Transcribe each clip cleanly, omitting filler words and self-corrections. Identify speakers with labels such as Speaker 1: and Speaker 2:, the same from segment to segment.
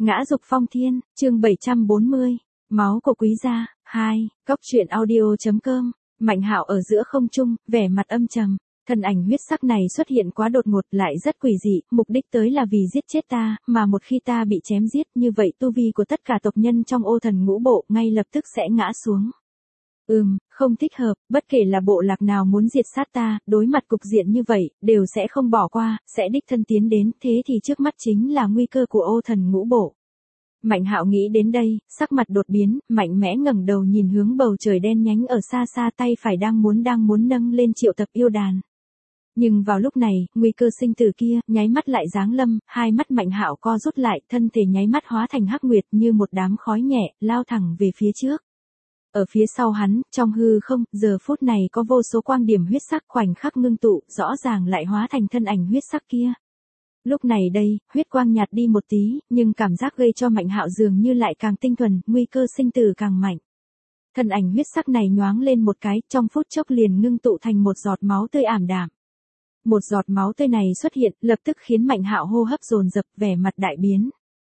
Speaker 1: Ngã dục phong thiên, chương 740, máu của quý gia, 2, góc truyện audio.com, Mạnh Hạo ở giữa không trung, vẻ mặt âm trầm, thân ảnh huyết sắc này xuất hiện quá đột ngột lại rất quỷ dị, mục đích tới là vì giết chết ta, mà một khi ta bị chém giết như vậy tu vi của tất cả tộc nhân trong Ô Thần Ngũ Bộ ngay lập tức sẽ ngã xuống. Không thích hợp, bất kể là bộ lạc nào muốn diệt sát ta, đối mặt cục diện như vậy, đều sẽ không bỏ qua, sẽ đích thân tiến đến, thế thì trước mắt chính là nguy cơ của Ô Thần Ngũ Bộ. Mạnh Hạo nghĩ đến đây, sắc mặt đột biến, mạnh mẽ ngẩng đầu nhìn hướng bầu trời đen nhánh ở xa xa, tay phải đang muốn nâng lên triệu tập yêu đàn. Nhưng vào lúc này, nguy cơ sinh tử kia, nháy mắt lại giáng lâm, hai mắt Mạnh Hạo co rút lại, thân thể nháy mắt hóa thành hắc nguyệt như một đám khói nhẹ, lao thẳng về phía trước. Ở phía sau hắn, trong hư không, giờ phút này có vô số quang điểm huyết sắc khoảnh khắc ngưng tụ, rõ ràng lại hóa thành thân ảnh huyết sắc kia. Lúc này đây, huyết quang nhạt đi một tí, nhưng cảm giác gây cho Mạnh Hạo dường như lại càng tinh thuần, nguy cơ sinh tử càng mạnh. Thân ảnh huyết sắc này nhoáng lên một cái, trong phút chốc liền ngưng tụ thành một giọt máu tươi ảm đạm. Một giọt máu tươi này xuất hiện, lập tức khiến Mạnh Hạo hô hấp dồn dập, vẻ mặt đại biến.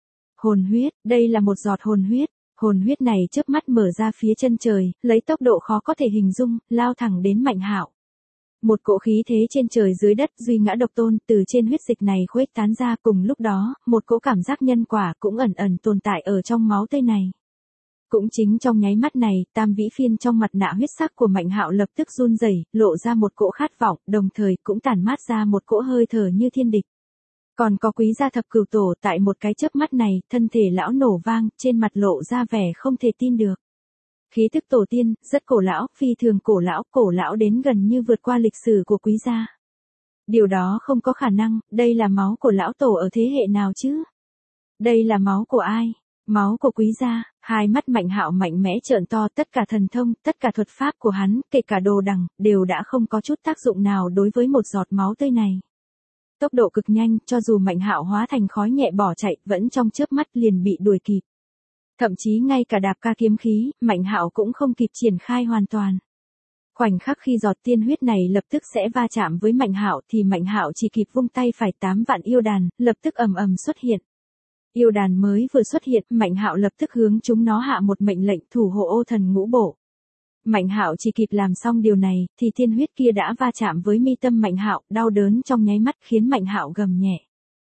Speaker 1: Hồn huyết, đây là một giọt hồn huyết. Hồn huyết này chớp mắt mở ra phía chân trời, lấy tốc độ khó có thể hình dung, lao thẳng đến Mạnh Hạo. Một cỗ khí thế trên trời dưới đất duy ngã độc tôn từ trên huyết dịch này khuếch tán ra, cùng lúc đó, một cỗ cảm giác nhân quả cũng ẩn ẩn tồn tại ở trong máu tươi này. Cũng chính trong nháy mắt này, tam vĩ phiên trong mặt nạ huyết sắc của Mạnh Hạo lập tức run rẩy, lộ ra một cỗ khát vọng, đồng thời cũng tản mát ra một cỗ hơi thở như thiên địch. Còn có Quý gia thập cửu tổ, tại một cái chớp mắt này, thân thể lão nổ vang, trên mặt lộ ra vẻ không thể tin được. Khí tức tổ tiên, rất cổ lão, phi thường cổ lão đến gần như vượt qua lịch sử của Quý gia. Điều đó không có khả năng, đây là máu của lão tổ ở thế hệ nào chứ? Đây là máu của ai? Máu của Quý gia. Hai mắt Mạnh Hạo mạnh mẽ trợn to, tất cả thần thông, tất cả thuật pháp của hắn, kể cả đồ đằng, đều đã không có chút tác dụng nào đối với một giọt máu tươi này. Tốc độ cực nhanh, cho dù Mạnh Hạo hóa thành khói nhẹ bỏ chạy, vẫn trong chớp mắt liền bị đuổi kịp. Thậm chí ngay cả đạp ca kiếm khí, Mạnh Hạo cũng không kịp triển khai hoàn toàn. Khoảnh khắc khi giọt tiên huyết này lập tức sẽ va chạm với Mạnh Hạo thì Mạnh Hạo chỉ kịp vung tay phải, 8 vạn yêu đàn lập tức ầm ầm xuất hiện. Yêu đàn mới vừa xuất hiện, Mạnh Hạo lập tức hướng chúng nó hạ một mệnh lệnh thủ hộ Ô Thần Ngũ Bộ. Mạnh Hạo chỉ kịp làm xong điều này, thì tiên huyết kia đã va chạm với mi tâm Mạnh Hạo, đau đớn trong nháy mắt khiến Mạnh Hạo gầm nhẹ.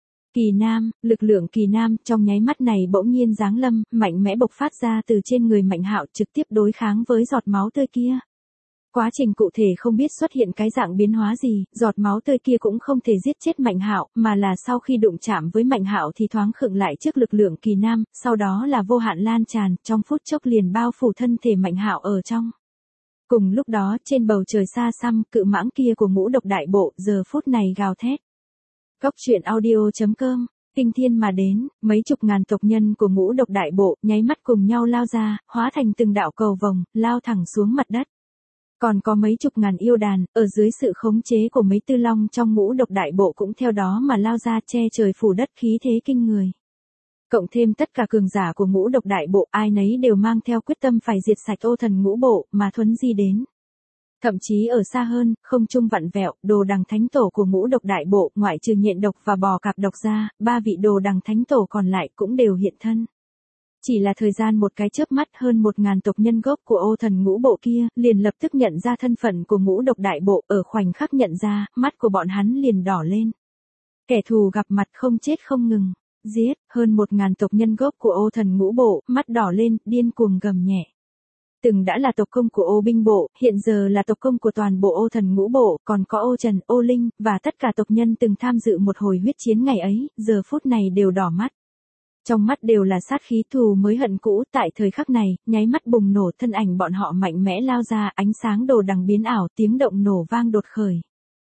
Speaker 1: Kỳ Nam, lực lượng Kỳ Nam trong nháy mắt này bỗng nhiên giáng lâm, mạnh mẽ bộc phát ra từ trên người Mạnh Hạo, trực tiếp đối kháng với giọt máu tươi kia. Quá trình cụ thể không biết xuất hiện cái dạng biến hóa gì, giọt máu tươi kia cũng không thể giết chết Mạnh Hạo, mà là sau khi đụng chạm với Mạnh Hạo thì thoáng khựng lại trước lực lượng Kỳ Nam, sau đó là vô hạn lan tràn, trong phút chốc liền bao phủ thân thể Mạnh Hạo ở trong. Cùng lúc đó, trên bầu trời xa xăm, cự mãng kia của Ngũ Độc Đại Bộ giờ phút này gào thét. Góc truyện audio.com, kinh thiên mà đến, mấy chục ngàn tộc nhân của Ngũ Độc Đại Bộ nháy mắt cùng nhau lao ra, hóa thành từng đạo cầu vồng, lao thẳng xuống mặt đất. Còn có mấy chục ngàn yêu đàn, ở dưới sự khống chế của mấy tư long trong Ngũ Độc Đại Bộ cũng theo đó mà lao ra, che trời phủ đất, khí thế kinh người. Cộng thêm tất cả cường giả của Ngũ Độc Đại Bộ, ai nấy đều mang theo quyết tâm phải diệt sạch Ô Thần Ngũ Bộ, mà thuấn di đến. Thậm chí ở xa hơn, không trung vặn vẹo, đồ đằng thánh tổ của Ngũ Độc Đại Bộ, ngoại trừ Nhện Độc và Bò Cạp Độc ra, 3 vị đồ đằng thánh tổ còn lại cũng đều hiện thân. Chỉ là thời gian một cái chớp mắt, hơn 1000 tộc nhân gốc của Ô Thần Ngũ Bộ kia, liền lập tức nhận ra thân phận của Ngũ Độc Đại Bộ, ở khoảnh khắc nhận ra, mắt của bọn hắn liền đỏ lên. Kẻ thù gặp mặt không chết không ngừng. Giết, hơn 1000 tộc nhân gốc của Ô Thần Ngũ Bộ, mắt đỏ lên, điên cuồng gầm nhẹ. Từng đã là tộc công của Ô Binh Bộ, hiện giờ là tộc công của toàn bộ Ô Thần Ngũ Bộ, còn có Ô Trần, Ô Linh, và tất cả tộc nhân từng tham dự một hồi huyết chiến ngày ấy, giờ phút này đều đỏ mắt. Trong mắt đều là sát khí, thù mới hận cũ, tại thời khắc này, nháy mắt bùng nổ, thân ảnh bọn họ mạnh mẽ lao ra, ánh sáng đồ đằng biến ảo, tiếng động nổ vang đột khởi.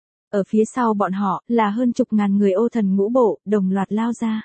Speaker 1: Ở phía sau bọn họ, là hơn chục ngàn người Ô Thần Ngũ Bộ, đồng loạt lao ra.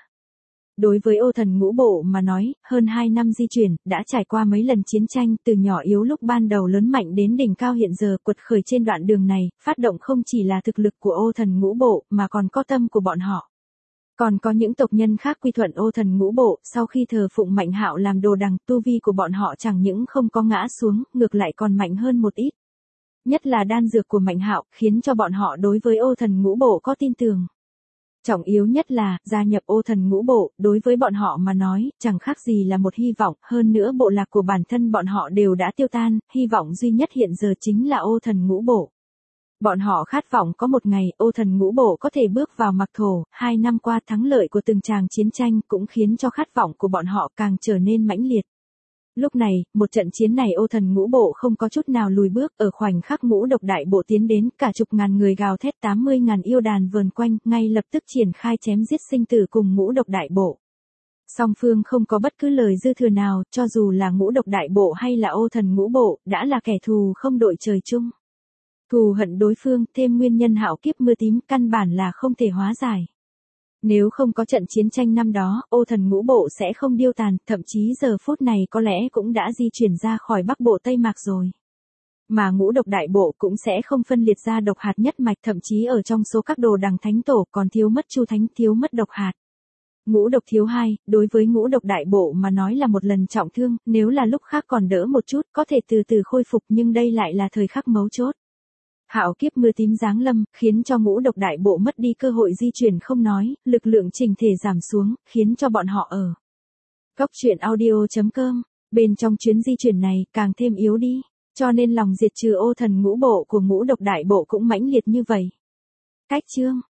Speaker 1: Đối với Ô Thần Ngũ Bộ mà nói, hơn 2 năm di chuyển, đã trải qua mấy lần chiến tranh, từ nhỏ yếu lúc ban đầu lớn mạnh đến đỉnh cao hiện giờ, quật khởi trên đoạn đường này, phát động không chỉ là thực lực của Ô Thần Ngũ Bộ, mà còn có tâm của bọn họ. Còn có những tộc nhân khác quy thuận Ô Thần Ngũ Bộ, sau khi thờ phụng Mạnh Hạo làm đồ đằng, tu vi của bọn họ chẳng những không có ngã xuống, ngược lại còn mạnh hơn một ít. Nhất là đan dược của Mạnh Hạo, khiến cho bọn họ đối với Ô Thần Ngũ Bộ có tin tưởng. Trọng yếu nhất là, gia nhập ô thần ngũ bộ, đối với bọn họ mà nói, chẳng khác gì là một hy vọng, hơn nữa bộ lạc của bản thân bọn họ đều đã tiêu tan, hy vọng duy nhất hiện giờ chính là ô thần ngũ bộ. Bọn họ khát vọng có một ngày ô thần ngũ bộ có thể bước vào mặc thổ, 2 năm qua thắng lợi của từng tràng chiến tranh cũng khiến cho khát vọng của bọn họ càng trở nên mãnh liệt. Lúc này, một trận chiến này ô thần ngũ bộ không có chút nào lùi bước, ở khoảnh khắc ngũ độc đại bộ tiến đến, cả chục ngàn người gào thét 80.000 yêu đàn vờn quanh, ngay lập tức triển khai chém giết sinh tử cùng ngũ độc đại bộ. Song phương không có bất cứ lời dư thừa nào, cho dù là ngũ độc đại bộ hay là ô thần ngũ bộ, đã là kẻ thù không đội trời chung. Thù hận đối phương, thêm nguyên nhân hạo kiếp mưa tím, căn bản là không thể hóa giải. Nếu không có trận chiến tranh năm đó, ô thần ngũ bộ sẽ không điêu tàn, thậm chí giờ phút này có lẽ cũng đã di chuyển ra khỏi Bắc Bộ Tây Mạc rồi. Mà ngũ độc đại bộ cũng sẽ không phân liệt ra độc hạt nhất mạch, thậm chí ở trong số các đồ đằng thánh tổ còn thiếu mất Chu Thánh, thiếu mất độc hạt. Ngũ độc thiếu 2, đối với ngũ độc đại bộ mà nói là một lần trọng thương, nếu là lúc khác còn đỡ một chút, có thể từ từ khôi phục, nhưng đây lại là thời khắc mấu chốt. Hạo kiếp mưa tím giáng lâm, khiến cho ngũ độc đại bộ mất đi cơ hội di chuyển không nói, lực lượng chỉnh thể giảm xuống, khiến cho bọn họ ở góc truyện audio.com, bên trong chuyến di chuyển này càng thêm yếu đi, cho nên lòng diệt trừ ô thần ngũ bộ của ngũ độc đại bộ cũng mãnh liệt như vậy. Cách chương